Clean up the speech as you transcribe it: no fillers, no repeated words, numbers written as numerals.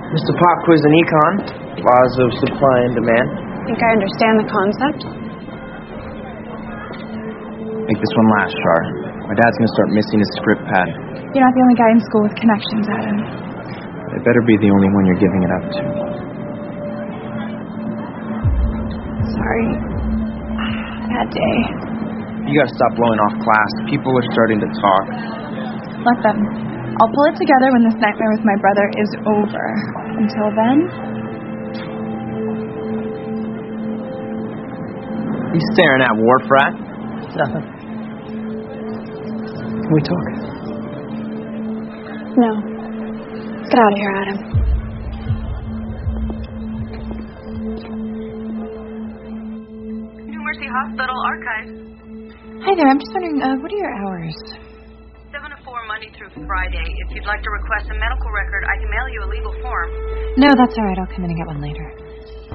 Mr. Pop quiz in econ, laws of supply and demand. Think I understand the concept? Make this one last, Char. My dad's gonna start missing his script pad. You're not the only guy in school with connections, Adam. It better be the only one you're giving it up to. Sorry. Bad day. You gotta stop blowing off class. People are starting to talk. Let them. I'll pull it together when this nightmare with my brother is over. Until then... You staring at, Wharf Rat? Nothing. Can we talk? No. Get out of here, Adam. New Mercy Hospital Archives. Hi there, I'm just wondering, what are your hours? 7 to 4 Monday through Friday. If you'd like to request a medical record, I can mail you a legal form. No, that's all right. I'll come in and get one later.